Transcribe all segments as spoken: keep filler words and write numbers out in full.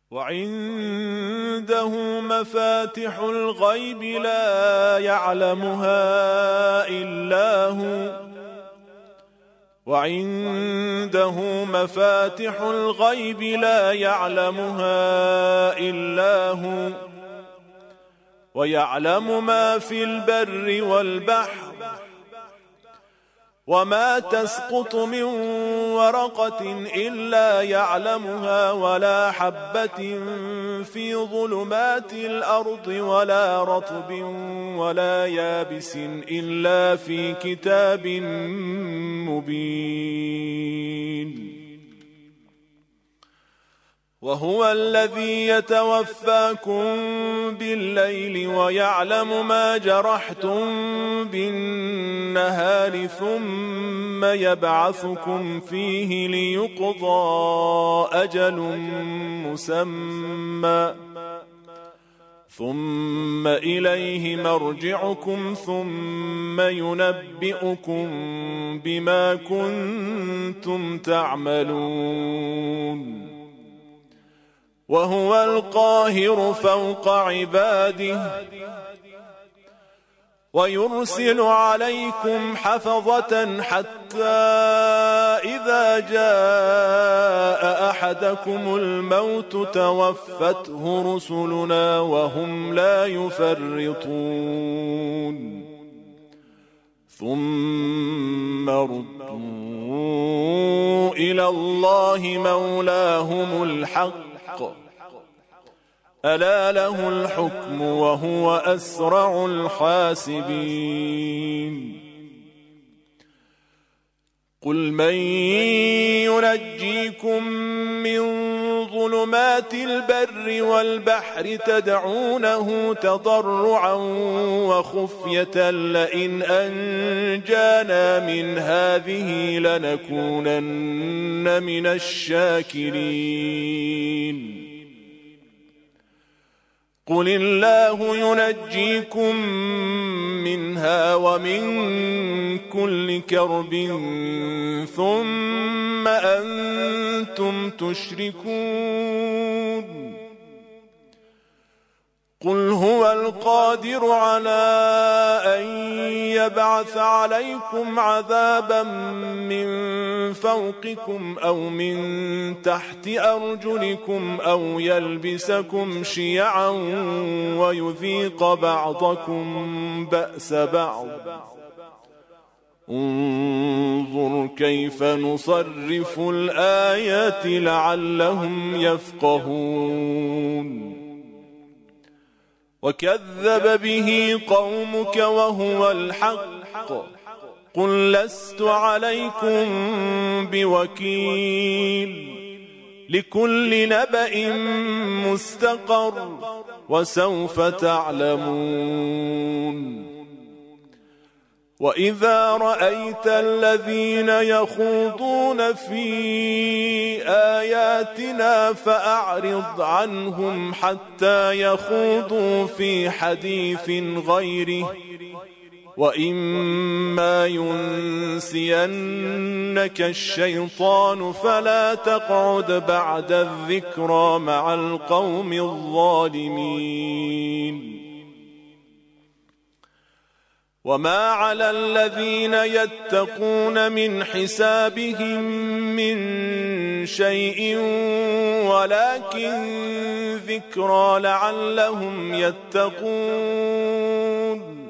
وعنده مفاتح الغيب لا يعلمها إلا هو وعنده مفاتح الغيب لا يعلمها إلا هو ويعلم ما في البر والبحر وما تسقط من ورقة إلا يعلمها ولا حبة في ظلمات الأرض ولا رطب ولا يابس إلا في كتاب مبين. وهو الذي يتوفاكم بالليل ويعلم ما جرحتم بالنهار ثم يبعثكم فيه ليقضى أجل مسمى ثم إليه مرجعكم ثم ينبئكم بما كنتم تعملون. وهو القاهر فوق عباده ويرسل عليكم حفظة حتى إذا جاء أحدكم الموت توفته رسلنا وهم لا يفرطون ثم ردوا إلى الله مولاهم الحق ألا له الحكم وهو أسرع الحاسبين. قل من ينجيكم من ظلمات البر والبحر تدعونه تضرعا وخفية لئن أنجانا من هذه لنكونن من الشاكرين. قل الله ينجيكم منها ومن كل كرب ثم أنتم تشركون. قل هو القادر على أن يبعث عليكم عذابا من فوقكم أو من تحت أرجلكم أو يلبسكم شيعا ويذيق بعضكم بأس بعض. انظر كيف نصرف الآيات لعلهم يفقهون. وكذب به قومك وهو الحق قل لست عليكم بوكيل لكل نبأ مستقر وسوف تعلمون. وإذا رأيت الذين يخوضون في آياتنا فأعرض عنهم حتى يخوضوا في حديث غيره وإما ينسينك الشيطان فلا تقعد بعد الذكرى مع القوم الظالمين. وما على الذين يتقون من حسابهم من شيء ولكن ذكرى لعلهم يتقون.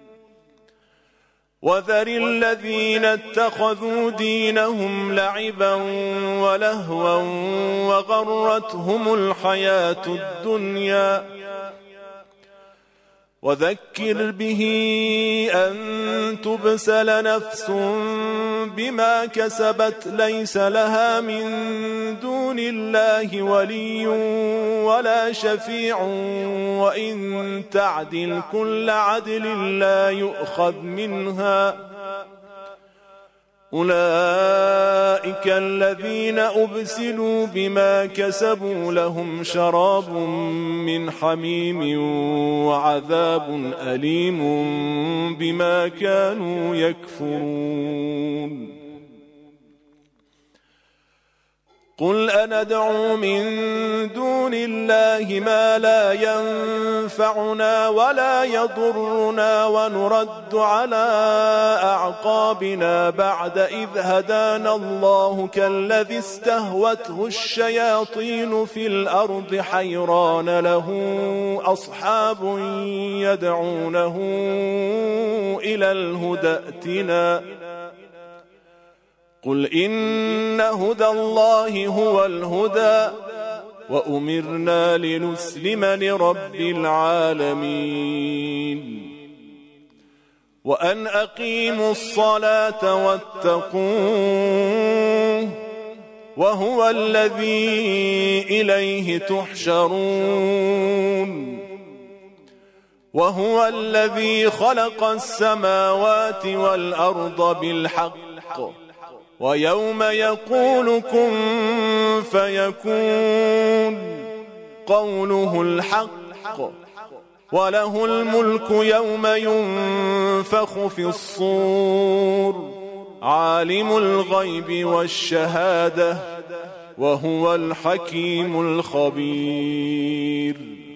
وذر الذين اتخذوا دينهم لعبا ولهوا وغرتهم الحياة الدنيا وذكر به أن تبسل نفس بما كسبت ليس لها من دون الله ولي ولا شفيع وإن تعدل كل عدل لا يؤخذ منها. أولئك الذين أبسلوا بما كسبوا لهم شراب من حميم وعذاب أليم بما كانوا يكفرون. قل أندعو من دون الله ما لا ينفعنا ولا يضرنا ونرد على أعقابنا بعد إذ هدانا الله كالذي استهوته الشياطين في الأرض حيران له أصحاب يدعونه إلى الهدى ائتنا قل إن هدى الله هو الهدى وأمرنا لنسلم لرب العالمين وأن أقيموا الصلاة واتقوه وهو الذي إليه تحشرون وهو الذي خلق السماوات والأرض بالحق ويوم يقول كن فيكون قوله الحق وله الملك يوم ينفخ في الصور عالم الغيب والشهادة وهو الحكيم الخبير